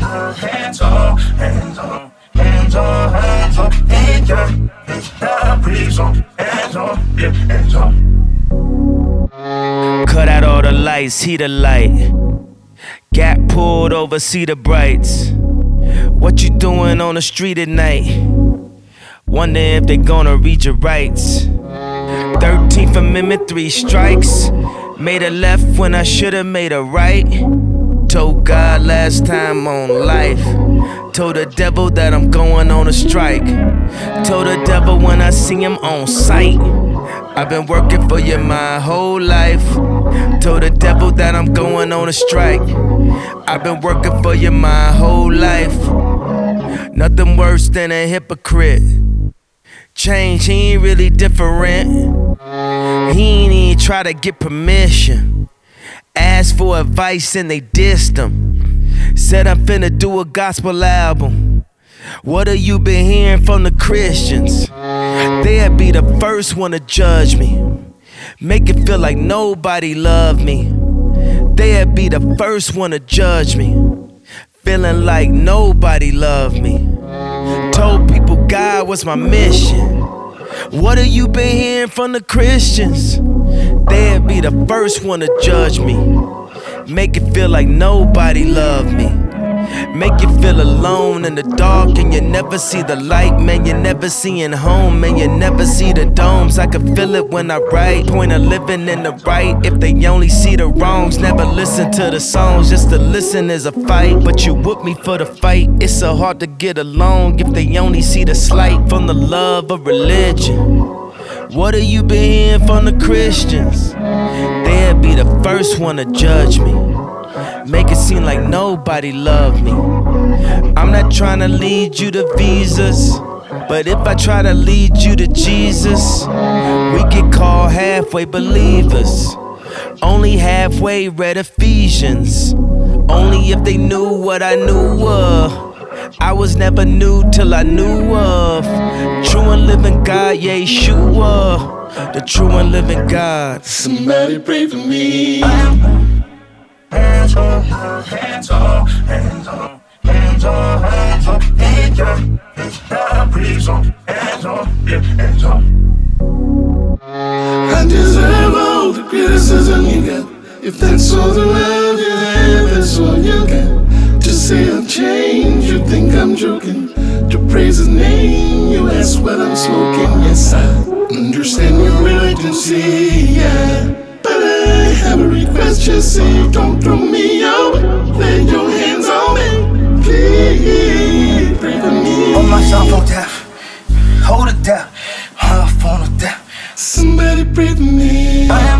hands on, hands on, hands on, hands on, yeah, yeah, breeze on, hands on, yeah, hands on. Cut out all the lights, heat a light. Got pulled over, see the brights. What you doing on the street at night? Wonder if they gonna read your rights. 13th Amendment, 3 strikes. Made a left when I should've made a right. Told God last time on life. Told the devil that I'm going on a strike. Told the devil when I see him on sight. I've been working for you my whole life. Told the devil that I'm going on a strike. I've been working for you my whole life. Nothing worse than a hypocrite. Change, he ain't really different. He ain't even try to get permission. Asked for advice and they dissed him. Said I'm finna do a gospel album. What have you been hearing from the Christians? They'd be the first one to judge me. Make it feel like nobody loved me. They'd be the first one to judge me. Feeling like nobody loved me. Told people God was my mission. What have you been hearing from the Christians? They'd be the first one to judge me. Make it feel like nobody loved me. Make you feel alone in the dark and you never see the light. Man, you never seeing home, man, you never see the domes. I can feel it when I write. Point of living in the right. If they only see the wrongs, never listen to the songs. Just to listen is a fight, but you whoop me for the fight. It's so hard to get along if they only see the slight from the love of religion. What have you been hearing from the Christians? They'd be the first one to judge me. Make it seem like nobody loved me. I'm not trying to lead you to visas, but if I try to lead you to Jesus, we get called halfway believers. Only halfway read Ephesians. Only if they knew what I knew of. I was never new till I knew of. True and living God, Yeshua. The true and living God. Somebody pray for me. Hands on, hands on, hands on, hands on, hands on, yeah, yeah, breeze on, hands on, yeah, hands on. I deserve all the criticism you got. If that's all the love you have, that's all you got. To say I've changed, you think I'm joking. To praise his name, you ask what I'm smoking. Yes, I understand your urgency, yeah. But I have a request, just say don't throw me away. Lay your hands on me, please pray for me. Hold myself on down, hold it down, half on it down. Somebody pray for me.